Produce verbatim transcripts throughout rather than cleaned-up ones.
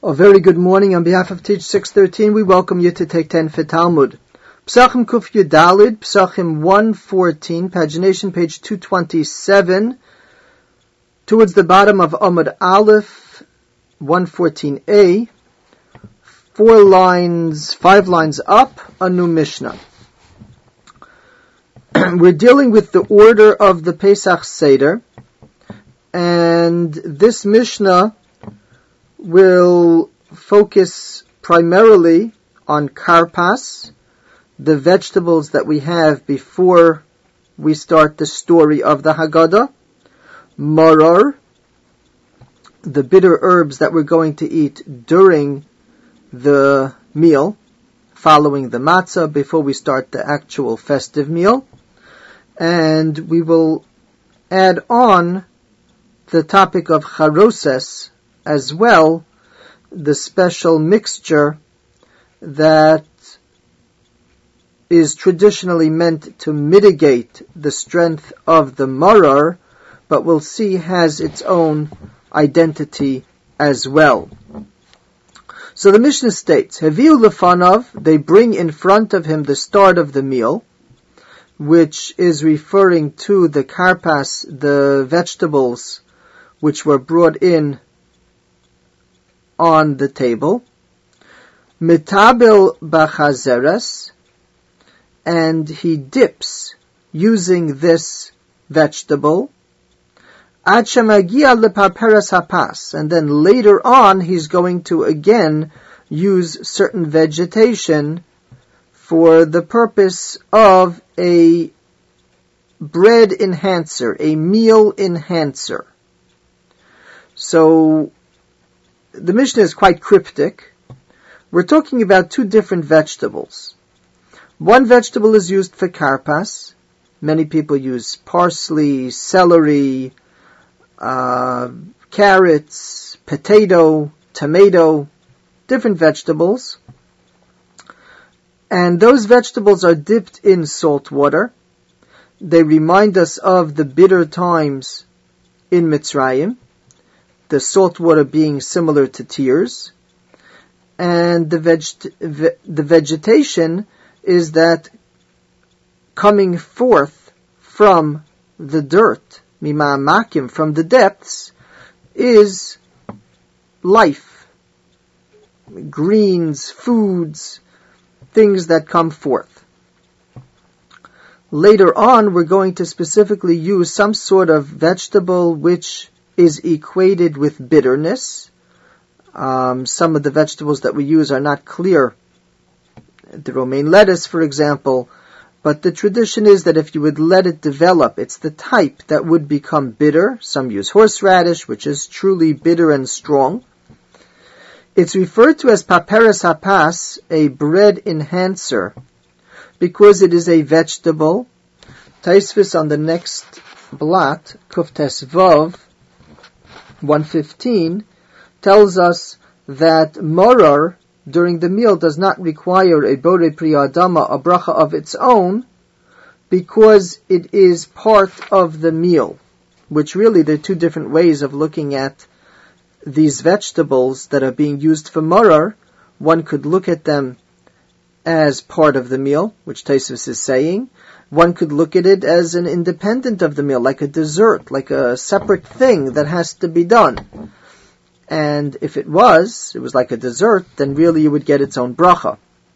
A very good morning. On behalf of Teach six thirteen, we welcome you to take ten for Talmud. Psachim Kuf Yudalid, Psachim one fourteen, pagination page two twenty-seven, towards the bottom of Amud Aleph, one fourteen a, four lines, five lines up, a new Mishnah. We're dealing with the order of the Pesach Seder, and this Mishnah will focus primarily on karpas, the vegetables that we have before we start the story of the Haggadah, maror, the bitter herbs that we're going to eat during the meal, following the matzah, before we start the actual festive meal, and we will add on the topic of charoses, as well, the special mixture that is traditionally meant to mitigate the strength of the maror, but we'll see has its own identity as well. So the Mishnah states, Heviu lefanov, they bring in front of him the start of the meal, which is referring to the karpas, the vegetables which were brought in on the table, mitabel bachazeres, and he dips using this vegetable, ad shemagia leparperes hapas, and then later on he's going to again use certain vegetation for the purpose of a bread enhancer, a meal enhancer. So the Mishnah is quite cryptic. We're talking about two different vegetables. One vegetable is used for karpas. Many people use parsley, celery, uh, carrots, potato, tomato, different vegetables. And those vegetables are dipped in salt water. They remind us of the bitter times in Mitzrayim, the salt water being similar to tears, and the veg- ve- the vegetation is that coming forth from the dirt, mima'amakim, from the depths, is life, greens, foods, things that come forth. Later on, we're going to specifically use some sort of vegetable which is equated with bitterness. Um, some of the vegetables that we use are not clear. The romaine lettuce, for example. But the tradition is that if you would let it develop, it's the type that would become bitter. Some use horseradish, which is truly bitter and strong. It's referred to as paperes hapas, a bread enhancer, because it is a vegetable. Taisvis on the next blot, Kuftes Vav, one fifteen, tells us that maror during the meal does not require a borei pri adama, a bracha of its own, because it is part of the meal, which really there are two different ways of looking at these vegetables that are being used for maror. One could look at them as part of the meal, which Tosfos is saying. One could look at it as an independent of the meal, like a dessert, like a separate thing that has to be done. And if it was, it was like a dessert, then really you would get its own bracha.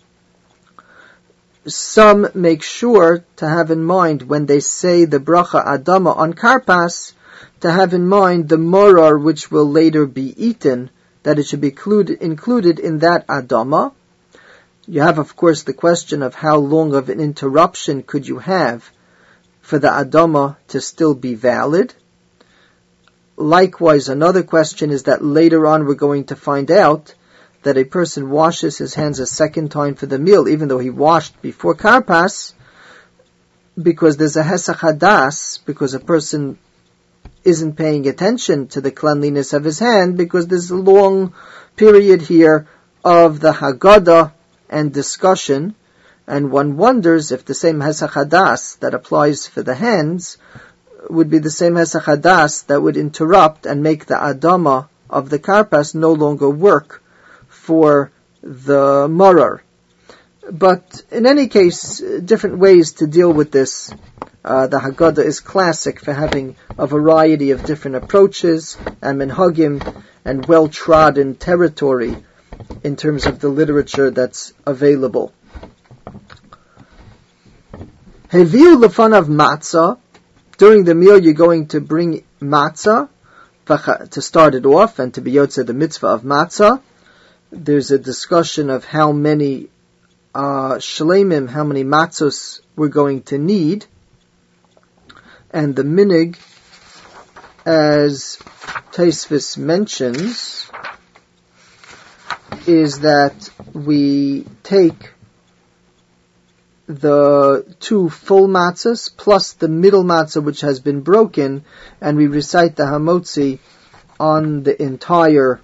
Some make sure to have in mind when they say the bracha adama on karpas, to have in mind the maror which will later be eaten, that it should be included, included in that adama. You have, of course, the question of how long of an interruption could you have for the adama to still be valid. Likewise, another question is that later on we're going to find out that a person washes his hands a second time for the meal, even though he washed before karpas, because there's a hesach hadas, because a person isn't paying attention to the cleanliness of his hand, because there's a long period here of the Haggadah and discussion, and one wonders if the same hesach hadas that applies for the hands would be the same hesach hadas that would interrupt and make the adama of the karpas no longer work for the marar. But in any case, different ways to deal with this. Uh, the Haggadah is classic for having a variety of different approaches and minhagim and well-trodden territory in terms of the literature that's available. Heviu lefanav matzah. During the meal, you're going to bring matzah to start it off and to be yotzeh the mitzvah of matzah. There's a discussion of how many uh, shlemim, how many matzos we're going to need. And the minig, as Tosfos mentions, is that we take the two full matzahs plus the middle matzah which has been broken, and we recite the Hamotzi on the entire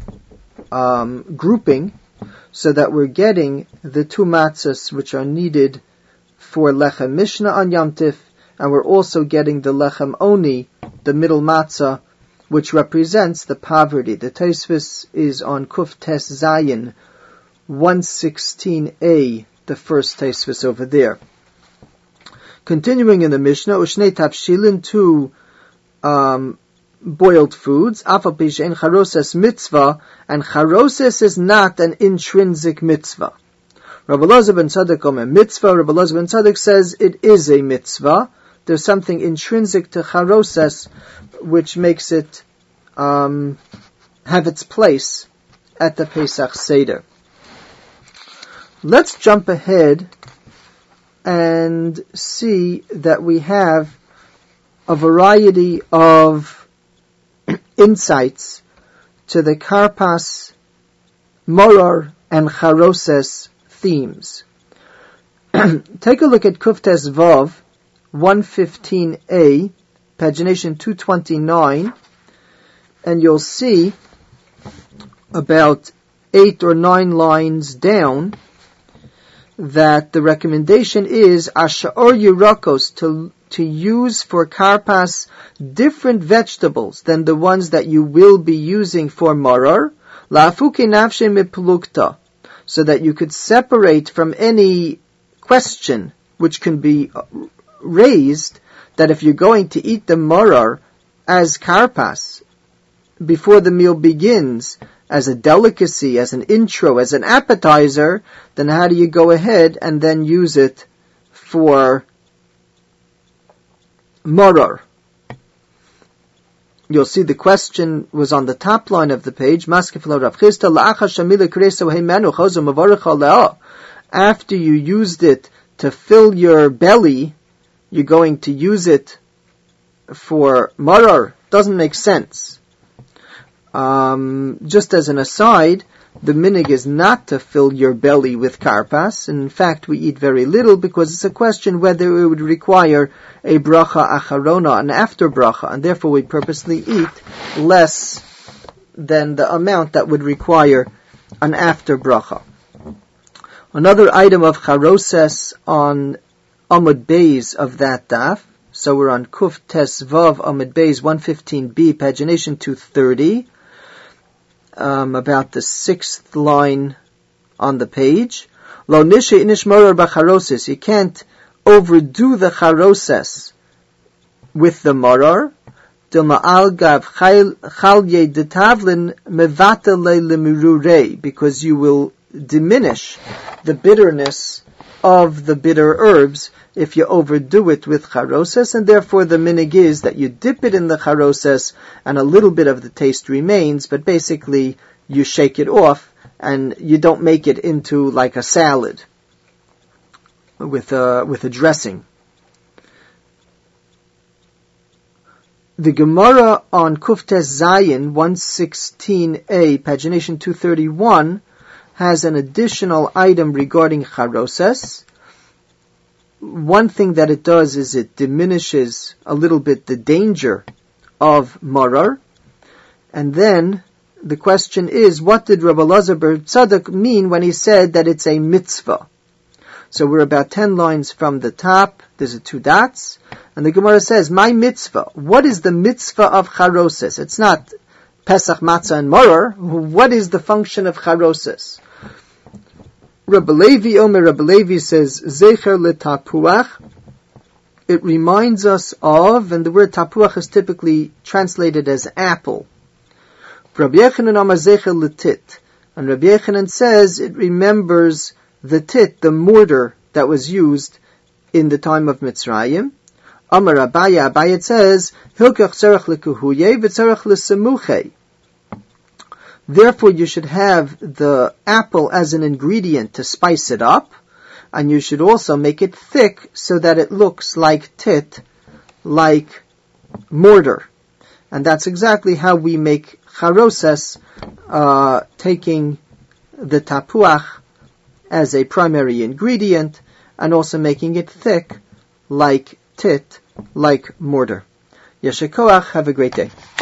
um, grouping, so that we're getting the two matzahs which are needed for Lechem Mishnah on Yom Tif, and we're also getting the Lechem Oni, the middle matzah, which represents the poverty. The Tosfos is on Kuf Tes Zayin, one sixteen a, the first Tosfos over there. Continuing in the Mishnah, Ushnei Tafshilin, two um, boiled foods, Afal Pi she'en charoses mitzvah, and charoses is not an intrinsic mitzvah. Rabbi Elazar ben Tzadok omer mitzvah, Rabbi Elazar ben Tzadok says it is a mitzvah. There's something intrinsic to charoses which makes it um, have its place at the Pesach Seder. Let's jump ahead and see that we have a variety of insights to the Karpas, Morar, and Charoses themes. Take a look at Kuftes Vav, one fifteen a, pagination two twenty-nine, and you'll see about eight or nine lines down that the recommendation is Asha'or Yurakos, to to use for Karpas different vegetables than the ones that you will be using for Marar, La'afuke Nafshe Miplukta, so that you could separate from any question which can be raised, that if you're going to eat the Marar as Karpas before the meal begins, as a delicacy, as an intro, as an appetizer, then how do you go ahead and then use it for Marar? You'll see the question was on the top line of the page. After you used it to fill your belly, you're going to use it for Marar. Doesn't make sense. Um, just as an aside, the minig is not to fill your belly with karpas. In fact, we eat very little because it's a question whether it would require a bracha acharona, an after bracha, and therefore we purposely eat less than the amount that would require an after bracha. Another item of charoses on Amud Beis of that daf. So we're on Kuf Tes Vav Amud Beis one fifteen b, pagination two thirty. Um, about the sixth line on the page. Lo nishe inish morar b'charoses. You can't overdo the charoses with the morar. Dilma al gav chalye detavlin mevatele lemirurei, because you will diminish the bitterness of the bitter herbs if you overdo it with charoses, and therefore the minig is that you dip it in the charoses and a little bit of the taste remains, but basically you shake it off and you don't make it into like a salad with a, with a dressing. The Gemara on Kuftes Zayin one sixteen a, pagination two thirty-one, has an additional item regarding charoses. One thing that it does is it diminishes a little bit the danger of marar. And then the question is, what did Rabbi Elazar ben Tzadok mean when he said that it's a mitzvah? So we're about ten lines from the top. There's a two dots. And the Gemara says, my mitzvah. What is the mitzvah of charoses? It's not Pesach, Matzah, and Maror, what is the function of charoses? Rabbi Levi, Omer Rabbi Levi says, Zecher letapuach. It reminds us of, and the word tapuach is typically translated as apple. Rabbi Yechanan Omer Zecher letit. And Rabbi Yechanan says it remembers the tit, the mortar that was used in the time of Mitzrayim. Amar Abaya, Abaya says, Hilkach tzarech lekuhuye v'tzarech lesemuche. Therefore you should have the apple as an ingredient to spice it up, and you should also make it thick so that it looks like tit, like mortar. And that's exactly how we make charoses, uh, taking the tapuach as a primary ingredient, and also making it thick, like tit, like mortar. Yeshe koach, have a great day.